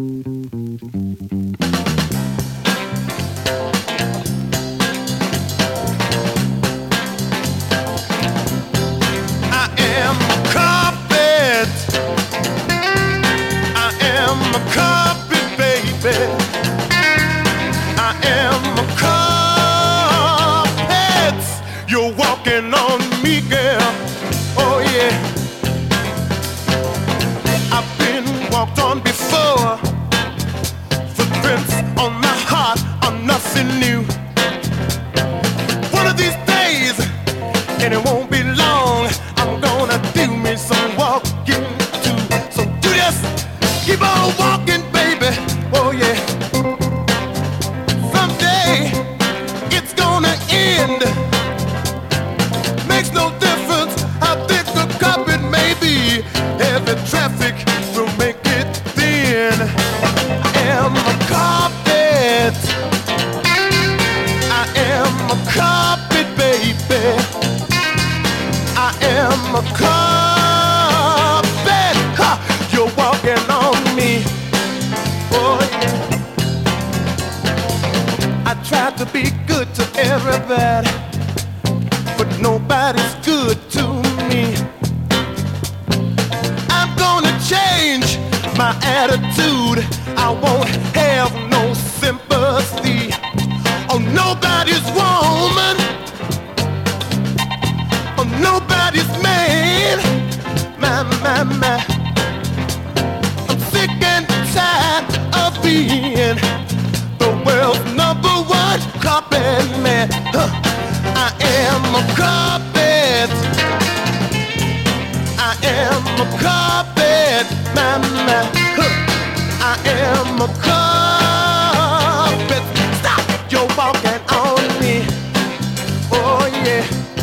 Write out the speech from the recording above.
I am carpet. I am a carpet, baby. I am a carpet. You're walking on me, girl. Oh yeah. I've been walked on before. Footprints on my heart are nothing new. One of these days, and it won't be long, I'm gonna do me some walking too. So do this, keep on walking, baby. Oh yeah. Someday it's gonna end. Makes no difference how thick the carpet may be. Heavy traffic will make it thin. I am a carpet. I am a carpet, baby. I am a carpet. Ha! You're walking on me. Oh yeah. I try to be good to everybody, but nobody's good to me. I'm gonna change my attitude. I won't have no sympathy on nobody's woman, on nobody's man. My. I'm sick and tired of being the world's #1 carpet man. Huh. I am a carpet. I am a carpet, my. Huh. I am a carpet. Stop! You're walking on me. Oh yeah.